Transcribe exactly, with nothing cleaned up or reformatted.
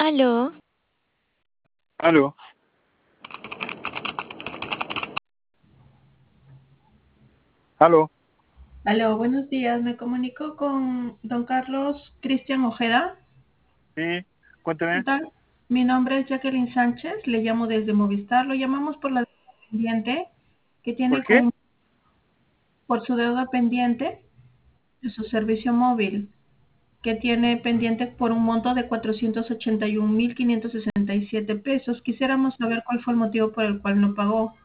Aló, Aló, aló, Aló, buenos días. Me comunico con don Carlos Cristian Ojeda. sí, ¿Qué cuénteme, tal? Mi nombre es Jacqueline Sánchez. Le llamo desde Movistar. Lo llamamos por la deuda pendiente que ¿por tiene qué? con, por su deuda pendiente de su servicio móvil, que tiene pendiente por un monto de cuatrocientos ochenta y un mil quinientos sesenta y siete pesos. Quisiéramos saber cuál fue el motivo por el cual no pagó.